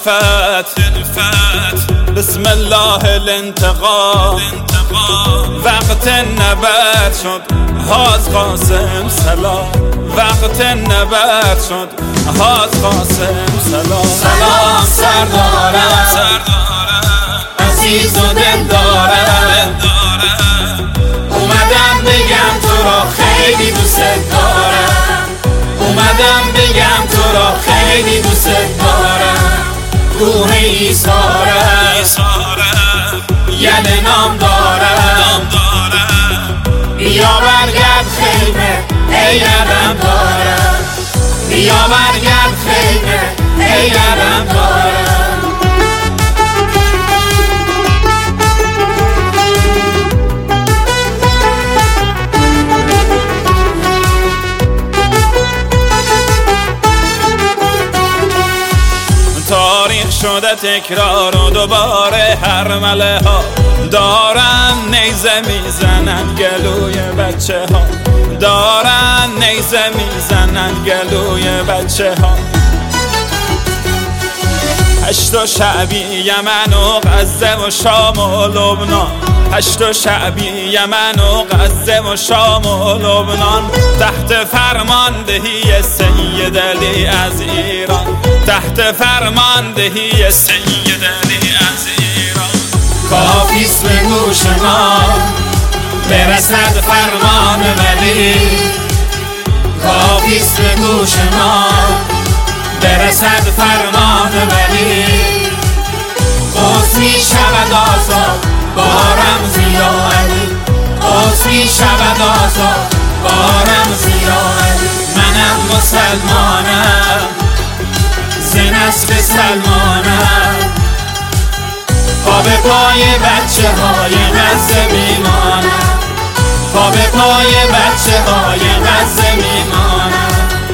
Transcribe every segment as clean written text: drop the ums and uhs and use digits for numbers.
الفت بسم الله الانتقام وقت نبرد شد حاج قاسم سلام وقت نبرد شد حاج قاسم سلام سلام سردارم عزیز و دلدارم اومدم بگم تو را خیلی دوست دارم اومدم بگم تو را خیلی دوست دارم روح ایثارم یل نام دارم بیا برگرد خیمه ای علم دارم بیا برگرد خیمه ای علم دارم تاریخ شده تکرار و دوباره هر مله ها دارن نیزه میزنن گلوی بچه ها دارن نیزه میزنن گلوی بچه ها هشت و شعبی یمن و غزه و شام و لبنان هشت و شعبی یمن و غزه و شام و لبنان تحت فرماندهی سید علی از ایران تحت فرماندهی سید علی از ایران کافیست به گوش ما برسد فرمان ولی کافیست به گوش ما برسد فرمان ولی قدس می شود آزاد با رمز یا علی قدس می شود آزاد با رمز یا علی منم مسلمانم ز نسل سلمانم پا به پای بچه های غزه میمانم پا به پای بچه های غزه میمانم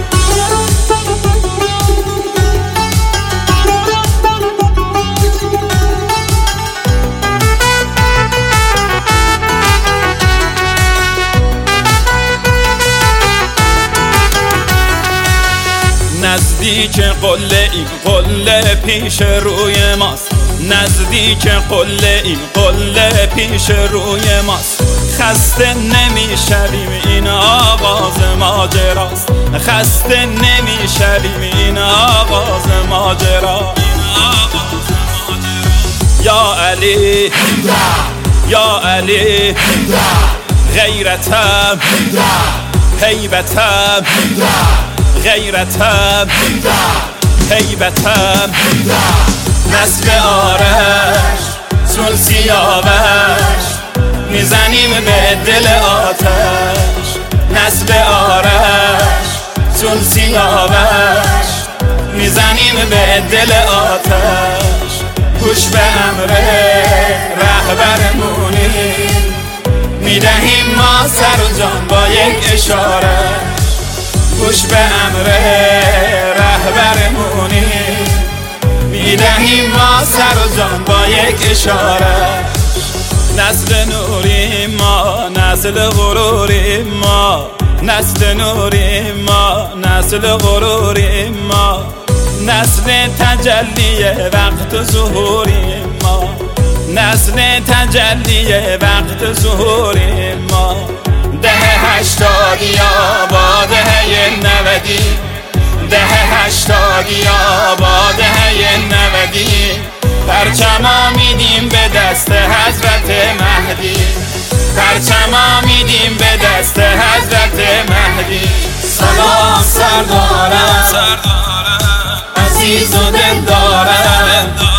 نزدیک قله این قله پیش روی ماست نزدیک قله این قله پیش روی ماست خسته نمیشویم این آغاز ماجراست خسته نمیشویم این آغاز ماجرا یا علی یا علی غیرتم هیبتم غیرتم هیبتم نسل آرش چون سیاوش میزنیم به دل آتش نسل آرش چون سیاوش میزنیم به دل آتش گوش به امر رهبرمونیم میدهیم ما سر و جان با یک اشاره گوش به امر رهبرمونیم میدهیم ما سر و جان با یک اشاره نسل نوریم ما نسل غروریم ما نسل نوریم ما نسل غروریم ما نسل تجلی وقت ظهوریم ما نسل تجلی وقت ظهوریم ما ده هشتادی با دهه 90 ده هشتادی با دهه 90 پرچما میدیم به دست حضرت مهدی پرچما میدیم به دست حضرت مهدی سلام سردارم عزیز و دلدارم